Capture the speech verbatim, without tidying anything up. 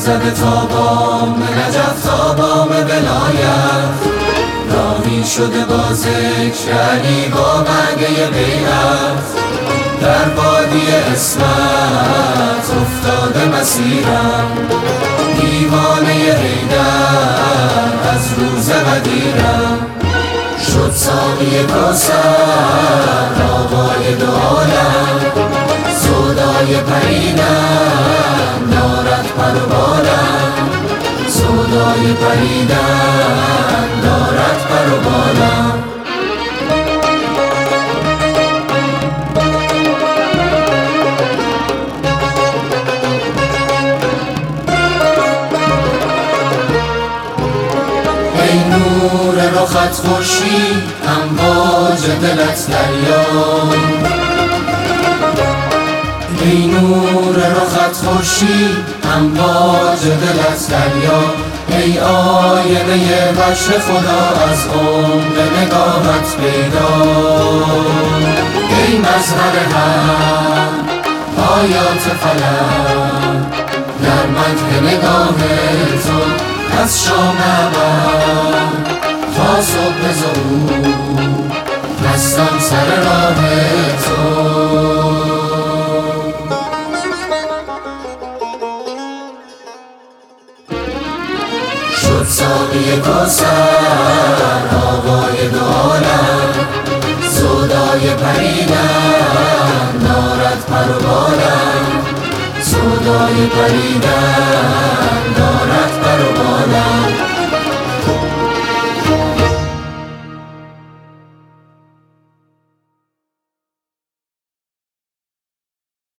زده تا بام نجف تا بام ولایت، راهی شده با ذکر علی با مگه بیعت، در وادی اسمت افتاده مسیرم، دیوانه حیدر از روز قدیرم، شد ساقی کوثر آقای دو عالم، سودای پریدن دارد پر و بالم، سودای پریدن دارد پر و بالم. ای نور رخت خورشید امواج دلت دریا، ای نور رخت خورشید امواج دلت دریا، ای آینه وجه خدا از عمق نگاهت پیدا، ای مظهر حق آیات فلک در مدح نگاه تو از شام ابد تا صبح ظهور هستم سر راه تو. شد ساقی کوثر آقای دو عالم، سودای پریدن دارد پر و بالم، سودای پریدن